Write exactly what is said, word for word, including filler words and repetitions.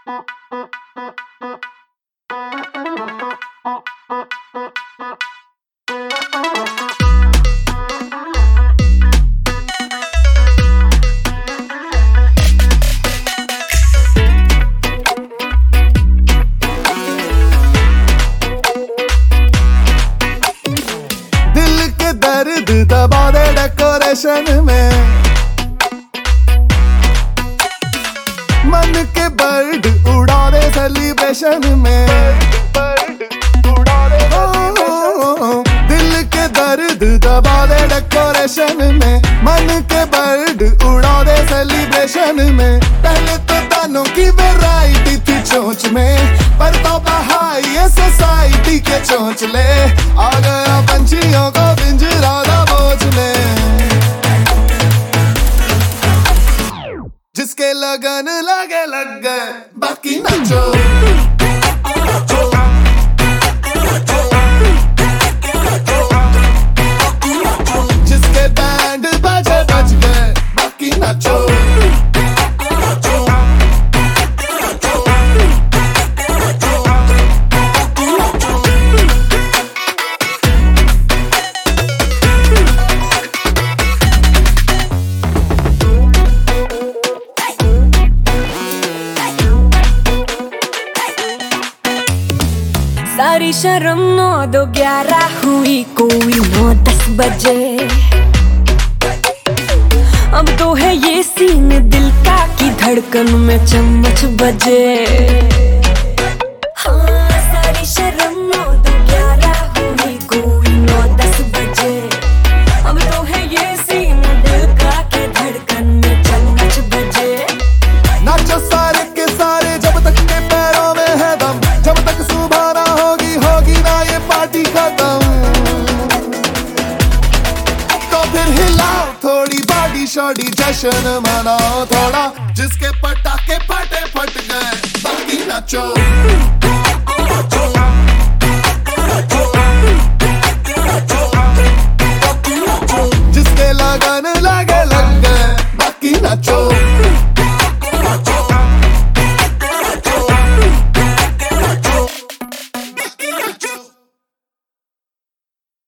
दर्द दबा दे डेकोरेशन में, मन के बर्ड उड़ा दे सेलिब्रेशन में। दिल के दर्द दबा दे डेकोरेशन में, मन के बर्ड उड़ा दे सेलिब्रेशन में। पहले तो दानों की वैरायटी थी चोंच में, पर तो बहाई ये सोसाइटी के चोंच ले। आ गया पंछियों को पिंजरा दबोच ले, जिसके लगन लगे लग गए बाकी नाचो। जिसके बैंड बजे बज गए बाकी नाचो। सारी शर्म नौ दो ग्यारह हुई कोई नौ दस बजे। अब तो है ये सीन दिल का कि धड़कन में चम्मच बजे। हाँ, सारी शर्म नौ दो ग्यारह हुई कोई नौ दस बजे। अब तो है ये सीन दिल का कि धड़कन में चम्मच बजे। नाचो सारे के सारे जब तक के पैरों में है दम, जब तक सुबह ना होगी होगी ना ये पार्टी खत्म। तो फिर हिलाओ थोड़ी बॉडी शॉडी, जश्न मनाओ थोड़ा। जिसके पटाखे फटे फट गए बाकी नाचो। जिसके लगन लगे लग गए बाकी नाचो।